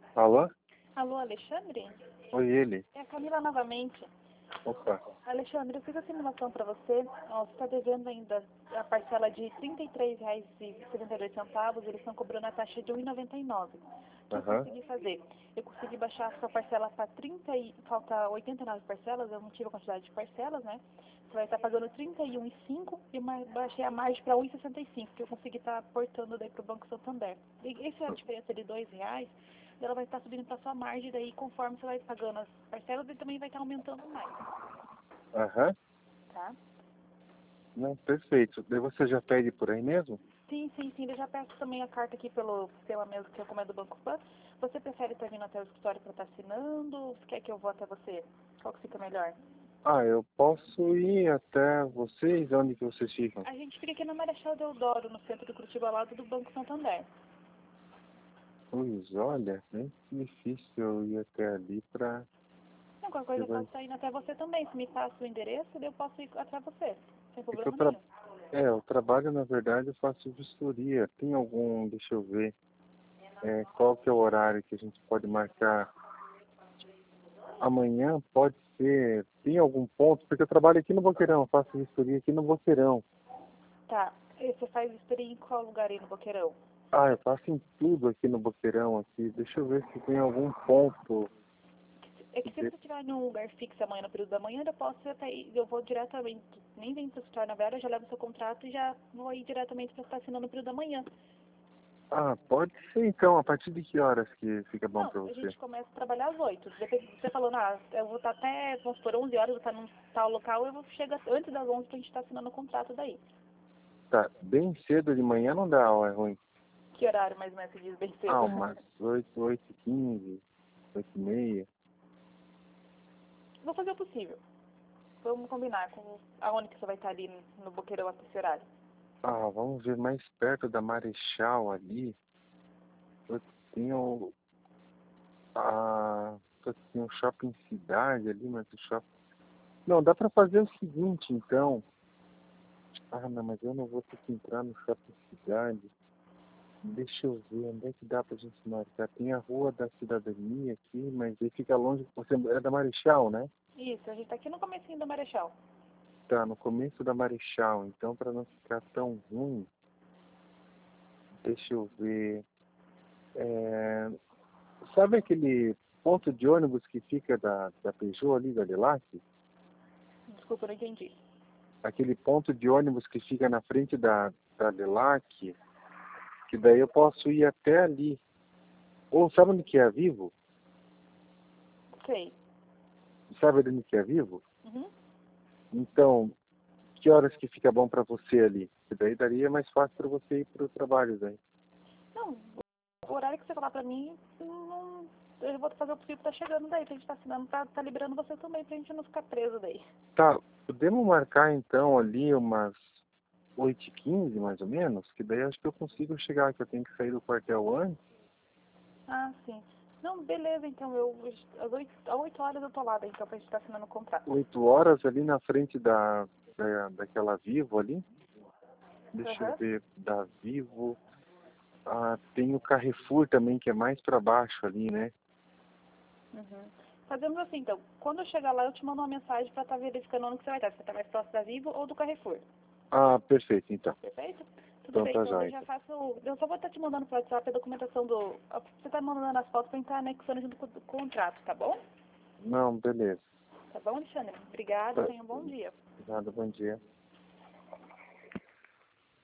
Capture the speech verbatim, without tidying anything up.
Alô? Alô, Alexandre? Oi, ele. É a Camila novamente. Opa. Alexandre, eu fiz a simulação para você. Ó, você está devendo ainda a parcela de trinta e três reais e setenta e dois centavos. Eles estão cobrando a taxa de um real e noventa e nove centavos. O que eu Aham. consegui fazer? Eu consegui baixar a sua parcela para trinta e... Falta oitenta e nove parcelas, eu não tive a quantidade de parcelas, né? Você vai estar pagando trinta e um reais e cinco centavos e mais, baixei a margem para um real e sessenta e cinco centavos, que eu consegui estar aportando daí para o Banco Santander. E essa é a diferença de dois reais. Ela vai estar subindo para sua margem, daí conforme você vai pagando as parcelas, ele também vai estar aumentando mais, Aham. tá? Não, perfeito. Daí você já pede por aí mesmo? Sim, sim, sim. Eu já peço também a carta aqui pelo sistema mesmo, que eu comendo do Banco Pan. Você prefere estar vindo até o escritório para estar assinando? Ou você quer que eu vou até você? Qual que fica melhor? Ah, eu posso ir até vocês? Onde que vocês ficam? A gente fica aqui na Marechal Deodoro, no centro de Curitiba, ao lado do Banco Santander. Pois olha, nem difícil eu ir até ali pra... Não, qualquer coisa eu posso estar indo até você também. Se me passa o endereço, daí eu posso ir até você, sem É que eu problema tra... nenhum. É, eu trabalho, na verdade, eu faço vistoria. Tem algum, deixa eu ver, é, qual que é o horário que a gente pode marcar? Amanhã pode ser, tem algum ponto, porque eu trabalho aqui no Boqueirão, faço vistoria aqui no Boqueirão. Tá. E você faz vistoria em qual lugar aí no Boqueirão? Ah, eu faço em tudo aqui no Boqueirão, aqui. Deixa eu ver se tem algum ponto. É que se você estiver num lugar fixo amanhã, no período da manhã, eu posso até ir, eu vou diretamente, nem vem para o escritório na Vera, já levo o seu contrato e já vou ir diretamente para estar assinando no período da manhã. Ah, pode ser então. A partir de que horas que fica bom Não, pra a você? gente começa a trabalhar às oito. Depende, você falando, ah, eu vou estar até, vamos supor, onze horas, eu vou estar num tal local, eu vou chegar antes das onze para a gente estar assinando o contrato daí. Tá, bem cedo de manhã não dá, ou é ruim? Que horário mais ou menos se diz bem Ah, cedo? umas oito, oito e quinze, oito e meia. Vou fazer o possível. Vamos combinar com aonde que você vai estar ali no Boqueirão até esse horário. Ah, vamos ver mais perto da Marechal ali. Eu tenho... Ah, eu tenho um shopping cidade ali, mas o shopping... Não, dá pra fazer o seguinte, então. Ah, não, mas eu não vou ter que entrar no shopping cidade. Deixa eu ver, onde é que dá pra gente marcar? Tem a Rua da Cidadania aqui, mas aí fica longe. Você é da Marechal, né? Isso, a gente está aqui no comecinho da Marechal. Tá, no começo da Marechal. Então, para não ficar tão ruim, deixa eu ver. É, sabe aquele ponto de ônibus que fica da, da Peugeot ali, da Delac? Desculpa, eu não entendi. Aquele ponto de ônibus que fica na frente da, da Delac, que daí eu posso ir até ali. Ou sabe onde que é a Vivo? Sei. Sabe onde que é a Vivo? Uhum. Então, que horas que fica bom para você ali? Que daí daria mais fácil para você ir para o trabalho daí. Não, o horário que você falar pra mim, não, eu vou fazer o possível pra estar chegando daí, pra gente estar assinando, pra estar liberando você também, pra gente não ficar preso daí. Tá, podemos marcar então ali umas oito e quinze mais ou menos? Que daí acho que eu consigo chegar, que eu tenho que sair do quartel antes. Ah, sim. Não, beleza, então, eu, às oito, às oito horas eu tô lá, daí, então, pra gente estar assinando o contrato. oito horas ali na frente da, da, daquela Vivo ali. Deixa eu Aham. ver, da Vivo. Ah, tem o Carrefour também, que é mais para baixo ali, né? Uhum. Fazemos assim, então, quando eu chegar lá, eu te mando uma mensagem pra estar verificando onde que você vai estar, se você tá mais próximo da Vivo ou do Carrefour. Ah, perfeito, então. Perfeito? Tudo Então bem, tá então já, eu já então. faço. Eu só vou estar te mandando pro WhatsApp a documentação do. Você tá mandando as fotos pra gente estar anexando junto com o contrato, tá bom? Não, beleza. Tá bom, Alexandre? Obrigada, Tá. tenha um bom dia. Nada, bom dia.